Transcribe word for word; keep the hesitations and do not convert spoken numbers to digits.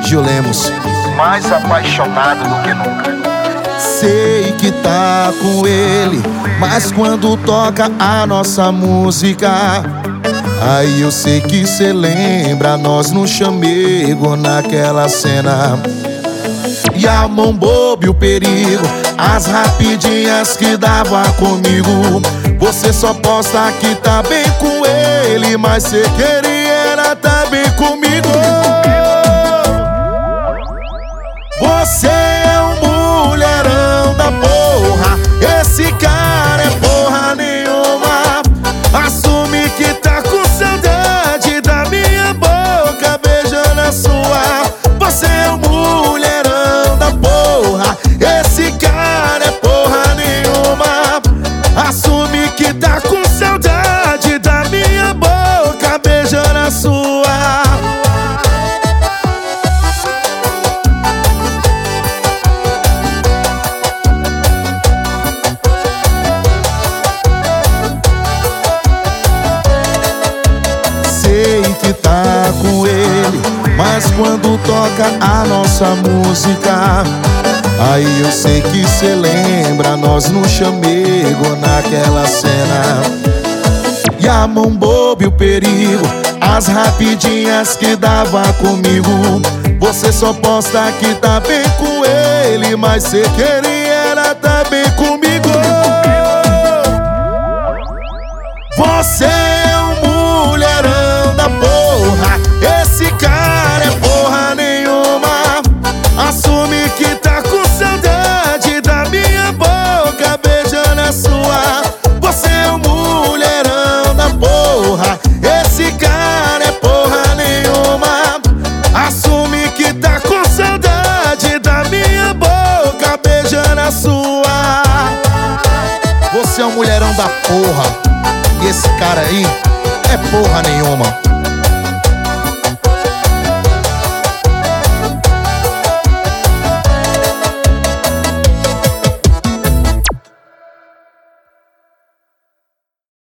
Gil Lemos. Mais apaixonado do que nunca. Sei que tá com ele, mas quando toca a nossa música, aí eu sei que cê lembra nós no chamego naquela cena. E a mão boba e o perigo, as rapidinhas que dava comigo. Você só posta que tá bem com ele, mas cê queria era tá bem comigo. Você é um mulherão da porra, esse cara é porra nenhuma. Assume que tá com saudade da minha boca beijando a sua. Você é um mulherão da porra, esse cara é porra nenhuma. Assume que tá com saudade da minha boca beijando a sua. Que tá com ele, mas quando toca a nossa música, aí eu sei que cê lembra nós no chamego naquela cena. E a mão boba e o perigo, as rapidinhas que dava comigo. Você só posta que tá bem com ele, mas cê queria era tá bem comigo. Você é um mulherão da porra, esse cara é porra nenhuma. Assume que tá com saudade da minha boca beijando a sua. Você é um mulherão da porra, esse cara é porra nenhuma. Assume que tá com saudade da minha boca beijando a sua. Você é um mulherão da porra, e esse cara aí é porra nenhuma.